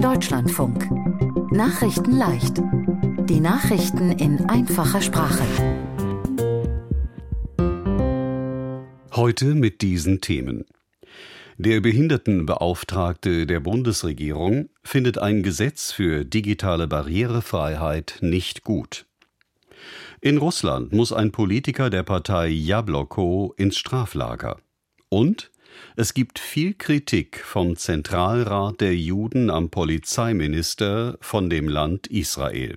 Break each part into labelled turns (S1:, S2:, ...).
S1: Deutschlandfunk. Nachrichten leicht. Die Nachrichten in einfacher Sprache.
S2: Heute mit diesen Themen. Der Behindertenbeauftragte der Bundesregierung findet ein Gesetz für digitale Barrierefreiheit nicht gut. In Russland muss ein Politiker der Partei Jabloko ins Straflager. Und es gibt viel Kritik vom Zentralrat der Juden am Polizeiminister von dem Land Israel.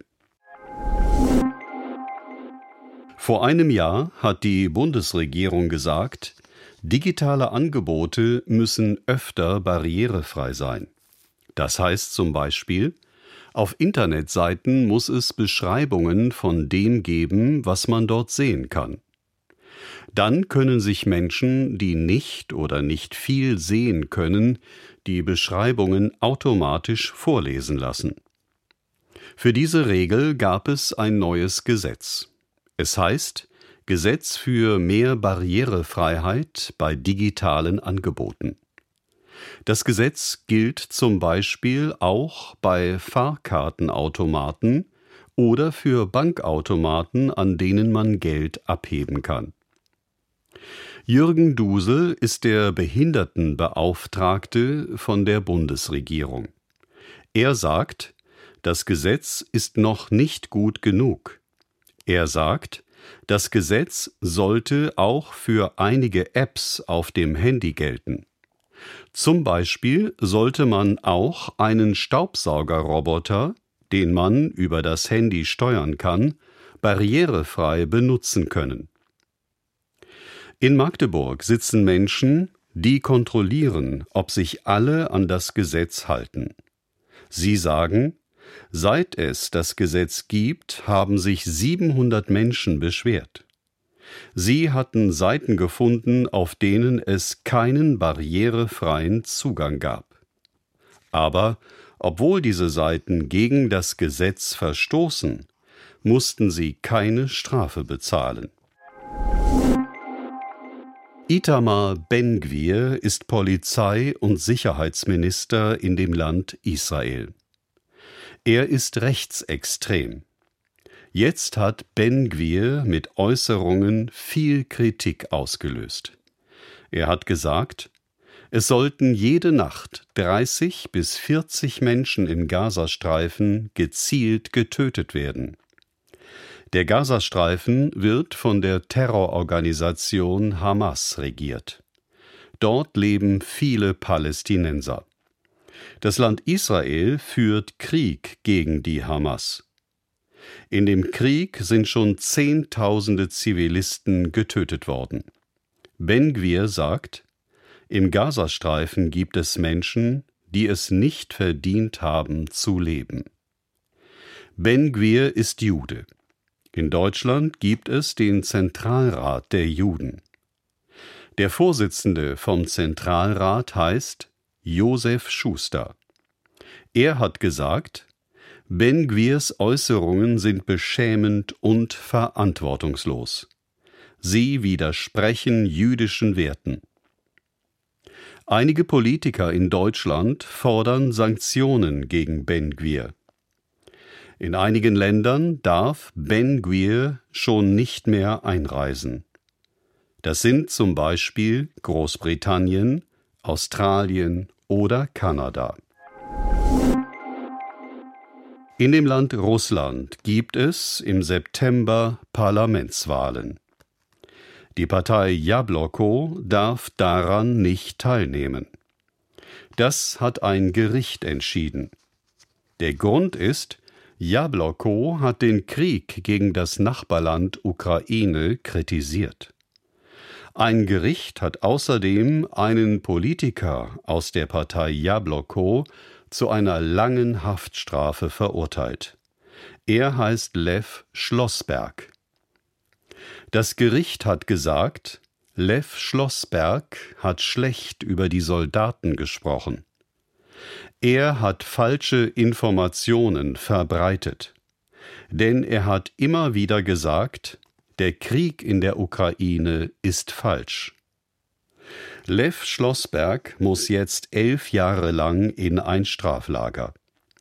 S2: Vor einem Jahr hat die Bundesregierung gesagt, digitale Angebote müssen öfter barrierefrei sein. Das heißt zum Beispiel, auf Internetseiten muss es Beschreibungen von dem geben, was man dort sehen kann. Dann können sich Menschen, die nicht oder nicht viel sehen können, die Beschreibungen automatisch vorlesen lassen. Für diese Regel gab es ein neues Gesetz. Es heißt Gesetz für mehr Barrierefreiheit bei digitalen Angeboten. Das Gesetz gilt zum Beispiel auch bei Fahrkartenautomaten oder für Bankautomaten, an denen man Geld abheben kann. Jürgen Dusel ist der Behindertenbeauftragte von der Bundesregierung. Er sagt, das Gesetz ist noch nicht gut genug. Er sagt, das Gesetz sollte auch für einige Apps auf dem Handy gelten. Zum Beispiel sollte man auch einen Staubsaugerroboter, den man über das Handy steuern kann, barrierefrei benutzen können. In Magdeburg sitzen Menschen, die kontrollieren, ob sich alle an das Gesetz halten. Sie sagen, seit es das Gesetz gibt, haben sich 700 Menschen beschwert. Sie hatten Seiten gefunden, auf denen es keinen barrierefreien Zugang gab. Aber obwohl diese Seiten gegen das Gesetz verstoßen, mussten sie keine Strafe bezahlen. Itamar Ben-Gvir ist Polizei- und Sicherheitsminister in dem Land Israel. Er ist rechtsextrem. Jetzt hat Ben-Gvir mit Äußerungen viel Kritik ausgelöst. Er hat gesagt, es sollten jede Nacht 30 bis 40 Menschen im Gazastreifen gezielt getötet werden. Der Gazastreifen wird von der Terrororganisation Hamas regiert. Dort leben viele Palästinenser. Das Land Israel führt Krieg gegen die Hamas. In dem Krieg sind schon Zehntausende Zivilisten getötet worden. Ben-Gvir sagt, im Gazastreifen gibt es Menschen, die es nicht verdient haben zu leben. Ben-Gvir ist Jude. In Deutschland gibt es den Zentralrat der Juden. Der Vorsitzende vom Zentralrat heißt Josef Schuster. Er hat gesagt, Ben-Gvirs Äußerungen sind beschämend und verantwortungslos. Sie widersprechen jüdischen Werten. Einige Politiker in Deutschland fordern Sanktionen gegen Ben-Gvir. In einigen Ländern darf Ben-Gvir schon nicht mehr einreisen. Das sind zum Beispiel Großbritannien, Australien oder Kanada. In dem Land Russland gibt es im September Parlamentswahlen. Die Partei Jabloko darf daran nicht teilnehmen. Das hat ein Gericht entschieden. Der Grund ist, Jabloko hat den Krieg gegen das Nachbarland Ukraine kritisiert. Ein Gericht hat außerdem einen Politiker aus der Partei Jabloko zu einer langen Haftstrafe verurteilt. Er heißt Lew Schlossberg. Das Gericht hat gesagt, Lew Schlossberg hat schlecht über die Soldaten gesprochen. Er hat falsche Informationen verbreitet. Denn er hat immer wieder gesagt, der Krieg in der Ukraine ist falsch. Lew Schlossberg muss jetzt 11 Jahre lang in ein Straflager.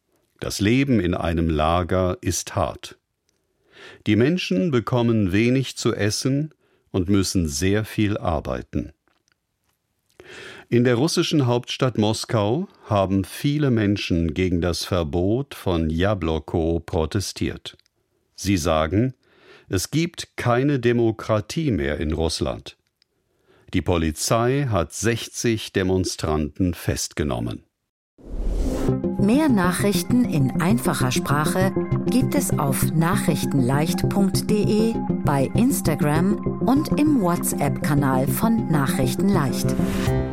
S2: Das Leben in einem Lager ist hart. Die Menschen bekommen wenig zu essen und müssen sehr viel arbeiten. In der russischen Hauptstadt Moskau haben viele Menschen gegen das Verbot von Jabloko protestiert. Sie sagen, es gibt keine Demokratie mehr in Russland. Die Polizei hat 60 Demonstranten festgenommen.
S1: Mehr Nachrichten in einfacher Sprache gibt es auf nachrichtenleicht.de, bei Instagram und im WhatsApp-Kanal von Nachrichten leicht.